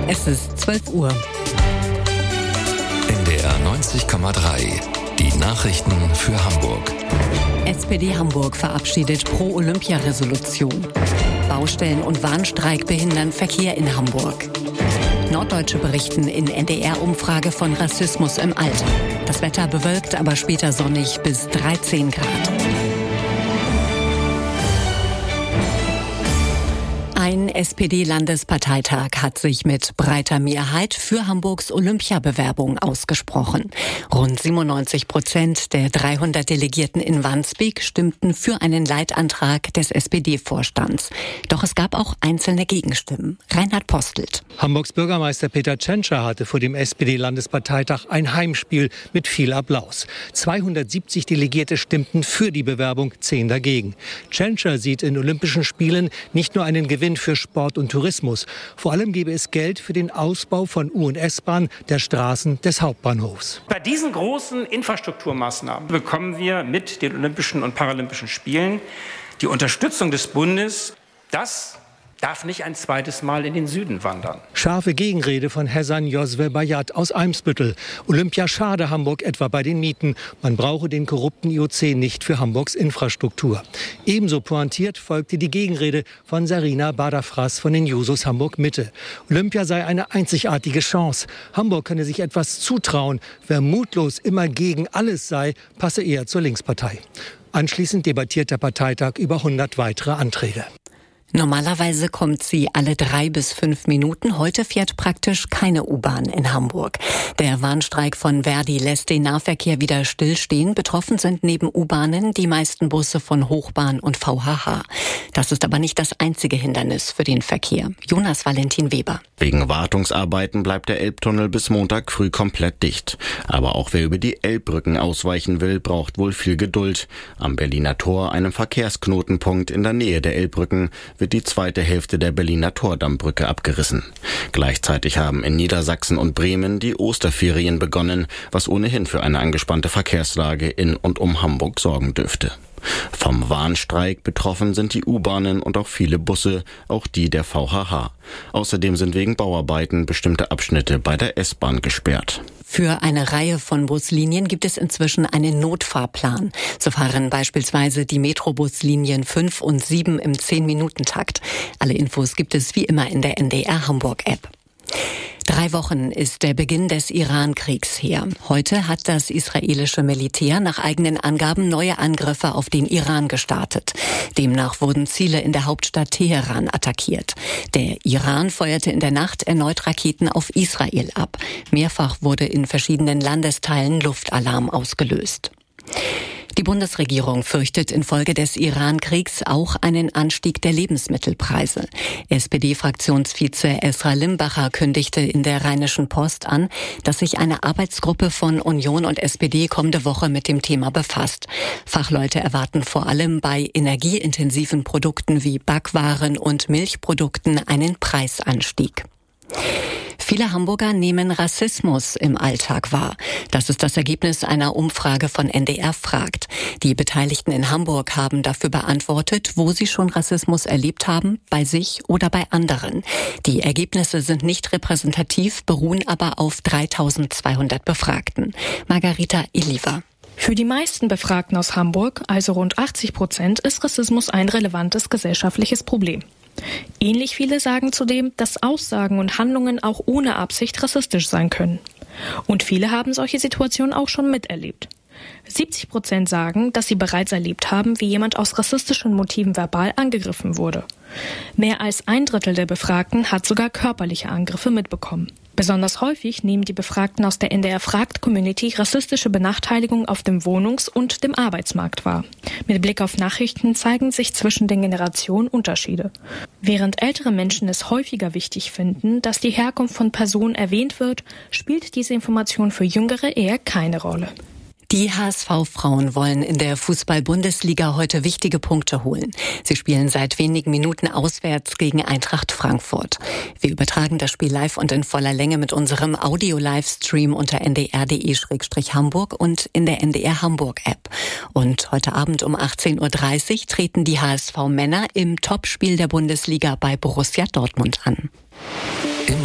Es ist 12 Uhr. NDR 90,3. Die Nachrichten für Hamburg. SPD Hamburg verabschiedet Pro-Olympia-Resolution. Baustellen und Warnstreik behindern Verkehr in Hamburg. Norddeutsche berichten in NDR-Umfrage von Rassismus im Alter. Das Wetter bewölkt, aber später sonnig bis 13 Grad. Ein SPD-Landesparteitag hat sich mit breiter Mehrheit für Hamburgs Olympiabewerbung ausgesprochen. Rund 97% der 300 Delegierten in Wandsbek stimmten für einen Leitantrag des SPD-Vorstands. Doch es gab auch einzelne Gegenstimmen. Reinhard Postelt. Hamburgs Bürgermeister Peter Tschentscher hatte vor dem SPD-Landesparteitag ein Heimspiel mit viel Applaus. 270 Delegierte stimmten für die Bewerbung, 10 dagegen. Tschentscher sieht in Olympischen Spielen nicht nur einen Gewinn für Sport und Tourismus. Vor allem gebe es Geld für den Ausbau von U- und S-Bahn, der Straßen des Hauptbahnhofs. Bei diesen großen Infrastrukturmaßnahmen bekommen wir mit den Olympischen und Paralympischen Spielen die Unterstützung des Bundes. Das darf nicht ein zweites Mal in den Süden wandern. Scharfe Gegenrede von Hasan Yosve Bayat aus Eimsbüttel. Olympia schade Hamburg etwa bei den Mieten. Man brauche den korrupten IOC nicht für Hamburgs Infrastruktur. Ebenso pointiert folgte die Gegenrede von Sarina Badafras von den Jusos Hamburg Mitte. Olympia sei eine einzigartige Chance. Hamburg könne sich etwas zutrauen. Wer mutlos immer gegen alles sei, passe eher zur Linkspartei. Anschließend debattiert der Parteitag über 100 weitere Anträge. Normalerweise kommt sie alle 3 bis 5 Minuten. Heute fährt praktisch keine U-Bahn in Hamburg. Der Warnstreik von Verdi lässt den Nahverkehr wieder stillstehen. Betroffen sind neben U-Bahnen die meisten Busse von Hochbahn und VHH. Das ist aber nicht das einzige Hindernis für den Verkehr. Jonas Valentin Weber. Wegen Wartungsarbeiten bleibt der Elbtunnel bis Montag früh komplett dicht. Aber auch wer über die Elbbrücken ausweichen will, braucht wohl viel Geduld. Am Berliner Tor, einem Verkehrsknotenpunkt in der Nähe der Elbbrücken, wird die zweite Hälfte der Berliner Tordammbrücke abgerissen. Gleichzeitig haben in Niedersachsen und Bremen die Osterferien begonnen, was ohnehin für eine angespannte Verkehrslage in und um Hamburg sorgen dürfte. Vom Warnstreik betroffen sind die U-Bahnen und auch viele Busse, auch die der VHH. Außerdem sind wegen Bauarbeiten bestimmte Abschnitte bei der S-Bahn gesperrt. Für eine Reihe von Buslinien gibt es inzwischen einen Notfahrplan. So fahren beispielsweise die Metrobuslinien 5 und 7 im 10-Minuten-Takt. Alle Infos gibt es wie immer in der NDR Hamburg-App. 3 Wochen ist der Beginn des Iran-Kriegs her. Heute hat das israelische Militär nach eigenen Angaben neue Angriffe auf den Iran gestartet. Demnach wurden Ziele in der Hauptstadt Teheran attackiert. Der Iran feuerte in der Nacht erneut Raketen auf Israel ab. Mehrfach wurde in verschiedenen Landesteilen Luftalarm ausgelöst. Die Bundesregierung fürchtet infolge des Iran-Kriegs auch einen Anstieg der Lebensmittelpreise. SPD-Fraktionsvize Esra Limbacher kündigte in der Rheinischen Post an, dass sich eine Arbeitsgruppe von Union und SPD kommende Woche mit dem Thema befasst. Fachleute erwarten vor allem bei energieintensiven Produkten wie Backwaren und Milchprodukten einen Preisanstieg. Viele Hamburger nehmen Rassismus im Alltag wahr. Das ist das Ergebnis einer Umfrage von NDR fragt. Die Beteiligten in Hamburg haben dafür beantwortet, wo sie schon Rassismus erlebt haben, bei sich oder bei anderen. Die Ergebnisse sind nicht repräsentativ, beruhen aber auf 3200 Befragten. Margarita Iliva. Für die meisten Befragten aus Hamburg, also rund 80%, ist Rassismus ein relevantes gesellschaftliches Problem. Ähnlich viele sagen zudem, dass Aussagen und Handlungen auch ohne Absicht rassistisch sein können. Und viele haben solche Situationen auch schon miterlebt. 70% sagen, dass sie bereits erlebt haben, wie jemand aus rassistischen Motiven verbal angegriffen wurde. Mehr als 1/3 der Befragten hat sogar körperliche Angriffe mitbekommen. Besonders häufig nehmen die Befragten aus der NDR-Fragt-Community rassistische Benachteiligung auf dem Wohnungs- und dem Arbeitsmarkt wahr. Mit Blick auf Nachrichten zeigen sich zwischen den Generationen Unterschiede. Während ältere Menschen es häufiger wichtig finden, dass die Herkunft von Personen erwähnt wird, spielt diese Information für Jüngere eher keine Rolle. Die HSV-Frauen wollen in der Fußball-Bundesliga heute wichtige Punkte holen. Sie spielen seit wenigen Minuten auswärts gegen Eintracht Frankfurt. Wir übertragen das Spiel live und in voller Länge mit unserem Audio-Livestream unter ndr.de/Hamburg und in der NDR Hamburg-App. Und heute Abend um 18:30 Uhr treten die HSV-Männer im Topspiel der Bundesliga bei Borussia Dortmund an.